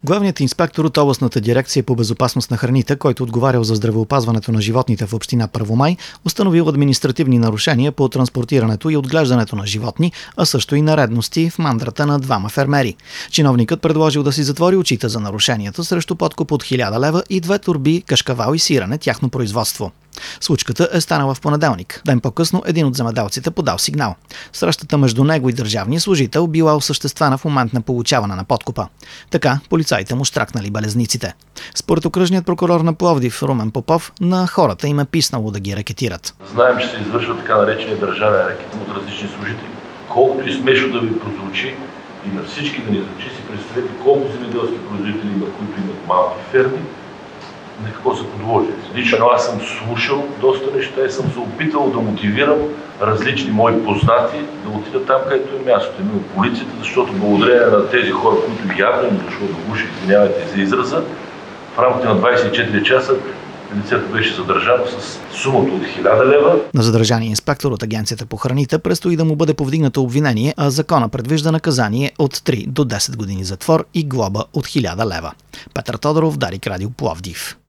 Главният инспектор от областната дирекция по безопасност на храните, който отговарял за здравеопазването на животните в община Първомай, установил административни нарушения по транспортирането и отглеждането на животни, а също и нередности в мандрата на двама фермери. Чиновникът предложил да си затвори очите за нарушенията срещу подкуп от 1000 лева и 2 торби кашкавал и сирене тяхно производство. Случката е станала в понеделник. Ден по-късно един от земеделците подал сигнал. Срещата между него и държавния служител била осъществена в момент на получаване на подкупа. Така полицаите му щракнали белезниците. Според окръжният прокурор на Пловдив Румен Попов, на хората им е писнало да ги рекетират. Знаем, че се извършва така наречения държавен рекет от различни служители. Колкото и смешно да ви прозвучи и на всички да ни звучи, си представете колко земеделски производители има, които имат малки ферми, на какво са подложили. Лично аз съм слушал доста неща и съм се опитал да мотивирам различни мои познати да отидат там, където е мястото. Именно полицията, защото благодарение на тези хора, които явно им дошло до уши, извинявайте за израза, в рамките на 24 часа лицето беше задържано с сумата от 1000 лева. На задържания инспектор от Агенцията по храните предстои да му бъде повдигнато обвинение, а закона предвижда наказание от 3 до 10 години затвор и глоба от 1000 лева. Петър Тодоров, Дарик Радио, Пловдив.